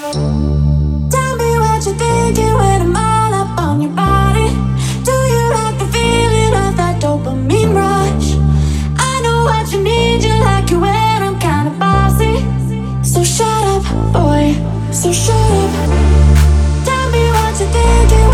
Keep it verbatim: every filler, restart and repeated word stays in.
Tell me what you're thinking when I'm all up on your body. Do you like the feeling of that dopamine rush? I know what you need, you like it when I'm kinda bossy. So shut up, boy, so shut up. Tell me what you're thinking